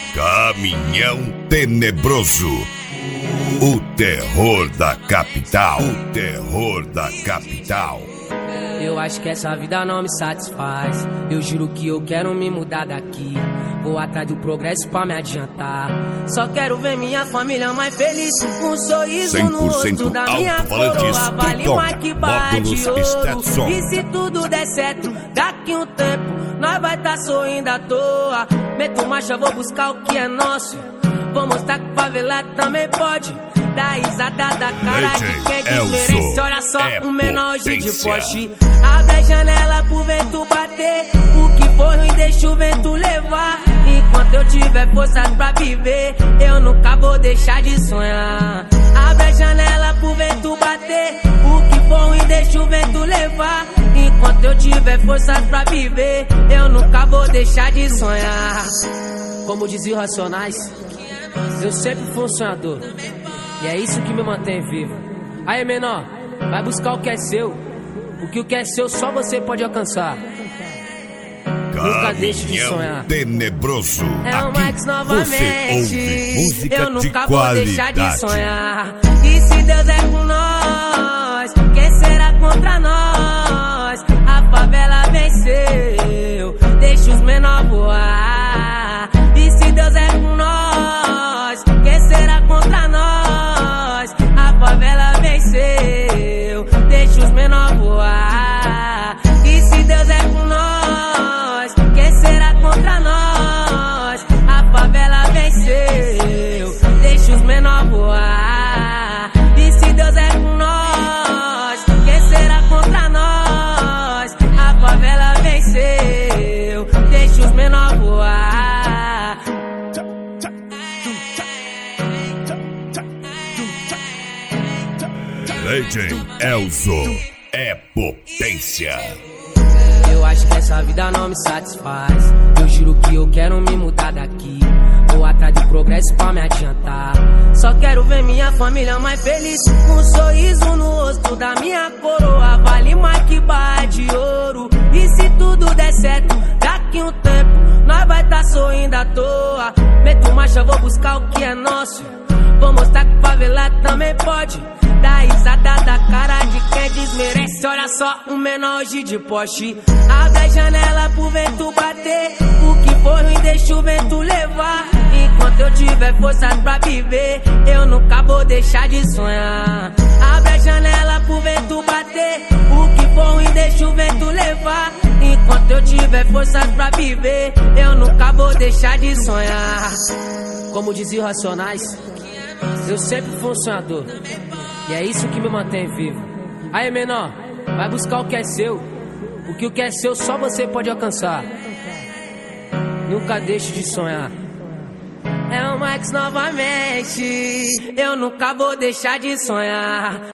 Caminhão Tenebroso. O terror da capital. O terror da capital. Eu acho que essa vida não me satisfaz. Eu juro que eu quero me mudar daqui. Vou atrás do progresso pra me adiantar. Só quero ver minha família mais feliz. Um sorriso no rosto da minha coroa. Vale mais que barra de ouro. E se tudo der certo, daqui um tempo nós vai tá sorrindo à toa. Meto marcha, vou buscar o que é nosso. Vou mostrar que favelado também pode. Da risada da cara de quem desmerece. Olha só, um menor hoje de Porsche. Abre a janela pro vento bater. O que for ruim deixa o vento levar. Enquanto eu tiver forças pra viver, eu nunca vou deixar de sonhar. Abre a janela pro vento bater. O que for ruim deixa o vento levar. Enquanto eu tiver forças pra viver, eu nunca vou deixar de sonhar. Como diziam Racionais, eu sempre fui um sonhador. E é isso que me mantém vivo. Aí, menor, vai buscar o que é seu. Porque o que é seu só você pode alcançar. Nunca deixe de sonhar. Tenebroso. É o Max novamente. Eu nunca vou deixar de sonhar. E se Deus é com nós, quem será contra nós? A favela venceu, deixa os menores voar. E se Deus é com nós, quem será contra nós? A favela venceu, deixa os menores voar. E se Deus é com nós, quem será contra nós? A favela venceu, deixa os menores voar. E se Deus é com nós, quem será contra nós? A favela venceu, deixa os menores voar. Legend Elzo é potência. Eu acho que essa vida não me satisfaz. Eu juro que eu quero me mudar daqui. Vou atrás do progresso pra me adiantar. Só quero ver minha família mais feliz. Um sorriso no rosto da minha coroa. Vale mais que barra de ouro. E se tudo der certo, daqui um tempo nós vai tá sorrindo à toa. Meto marcha, vou buscar o que é nosso. Vou mostrar que favelado também pode. Da risada da cara de quem desmerece. Olha só, um menor hoje de Porsche. Abre a janela pro vento bater. O que for ruim deixa o vento levar. Enquanto eu tiver forças pra viver, eu nunca vou deixar de sonhar. Abre a janela pro vento bater. O que for ruim deixa o vento levar. Enquanto eu tiver forças pra viver, eu nunca vou deixar de sonhar. Como diziam Racionais, eu sempre fui um sonhador. E é isso que me mantém vivo. Aí, menor, vai buscar o que é seu. Porque o que é seu só você pode alcançar. Nunca deixe de sonhar. É o Max novamente. Eu nunca vou deixar de sonhar.